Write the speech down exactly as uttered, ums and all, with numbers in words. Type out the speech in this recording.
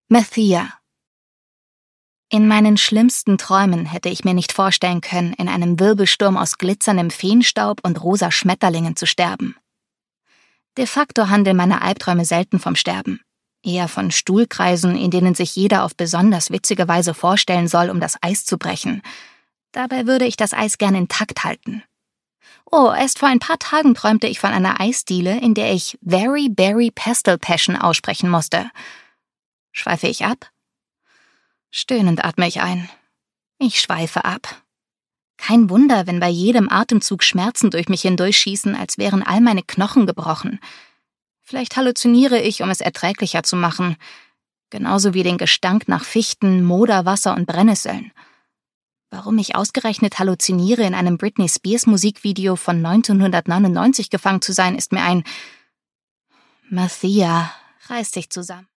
Mathia. In meinen schlimmsten Träumen hätte ich mir nicht vorstellen können, in einem Wirbelsturm aus glitzerndem Feenstaub und rosa Schmetterlingen zu sterben. De facto handeln meine Albträume selten vom Sterben. Eher von Stuhlkreisen, in denen sich jeder auf besonders witzige Weise vorstellen soll, um das Eis zu brechen. Dabei würde ich das Eis gern intakt halten. Oh, erst vor ein paar Tagen träumte ich von einer Eisdiele, in der ich Very Berry Pastel Passion aussprechen musste. Schweife ich ab? Stöhnend atme ich ein. Ich schweife ab. Kein Wunder, wenn bei jedem Atemzug Schmerzen durch mich hindurchschießen, als wären all meine Knochen gebrochen. Vielleicht halluziniere ich, um es erträglicher zu machen. Genauso wie den Gestank nach Fichten, Moderwasser und Brennnesseln. Warum ich ausgerechnet halluziniere, in einem Britney Spears Musikvideo von neunzehnhundertneunundneunzig gefangen zu sein, ist mir ein... Mathia, reiß dich zusammen.